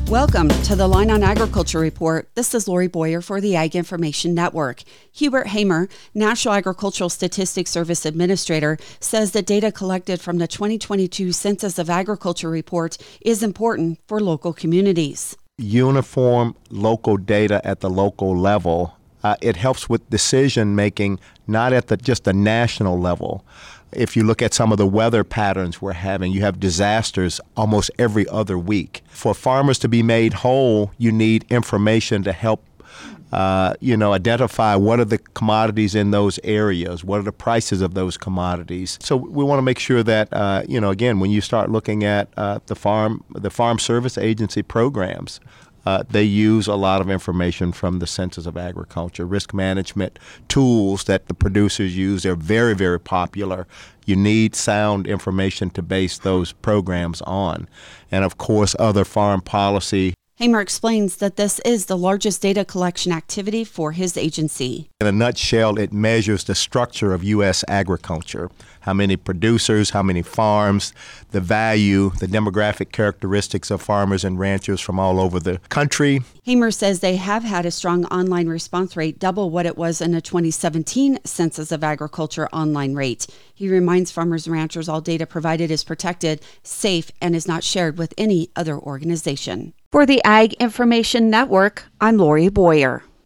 Welcome to the Line on Agriculture Report. This is Lori Boyer for the Ag Information Network. Hubert Hamer, National Agricultural Statistics Service Administrator, says the data collected from the 2022 Census of Agriculture report is important for local communities. Uniform local data at the local level, it helps with decision making, not at just the national level. If you look at some of the weather patterns we're having, you have disasters almost every other week. For farmers to be made whole, you need information to help identify what are the commodities in those areas, what are the prices of those commodities. So we want to make sure that, again, when you start looking at the Farm Service Agency programs, they use a lot of information from the Census of Agriculture. Risk management tools that the producers use are very, very popular. You need sound information to base those programs on. And, of course, other farm policy. Hamer explains that this is the largest data collection activity for his agency. In a nutshell, it measures the structure of U.S. agriculture. How many producers, how many farms, the value, the demographic characteristics of farmers and ranchers from all over the country. Hamer says they have had a strong online response rate, double what it was in the 2017 Census of Agriculture online rate. He reminds farmers and ranchers all data provided is protected, safe, and is not shared with any other organization. For the Ag Information Network, I'm Lori Boyer.